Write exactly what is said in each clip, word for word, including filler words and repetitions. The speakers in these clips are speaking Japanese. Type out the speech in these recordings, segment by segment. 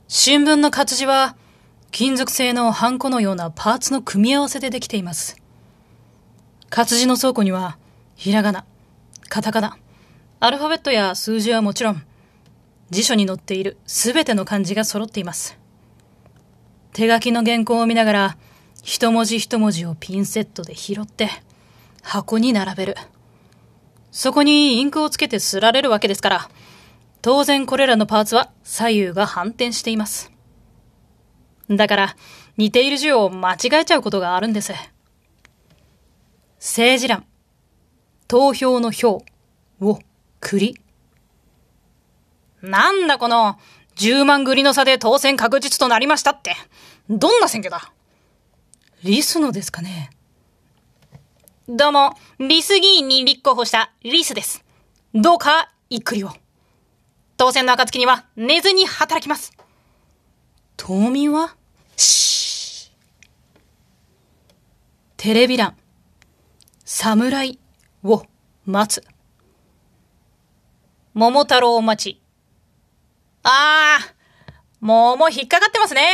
新聞の活字は金属製のハンコのようなパーツの組み合わせでできています。活字の倉庫にはひらがな、カタカナ、アルファベットや数字はもちろん、辞書に載っているすべての漢字が揃っています。手書きの原稿を見ながら一文字一文字をピンセットで拾って箱に並べる。そこにインクをつけてすられるわけですから、当然これらのパーツは左右が反転しています。だから似ている字を間違えちゃうことがあるんです。政治欄、投票の票を栗。なんだこのじゅうまん繰りの差で当選確実となりましたって、どんな選挙だ？リスのですかね。どうも、リス議員に立候補したリスです。どうか一栗を。当選の暁には寝ずに働きます。島民はシー。テレビ欄、侍を待つ。桃太郎待ち。あー、桃引っかかってますね。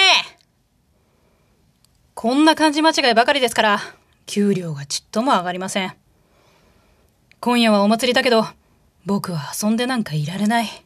こんな漢字間違いばかりですから、給料がちっとも上がりません。今夜はお祭りだけど、僕は遊んでなんかいられない。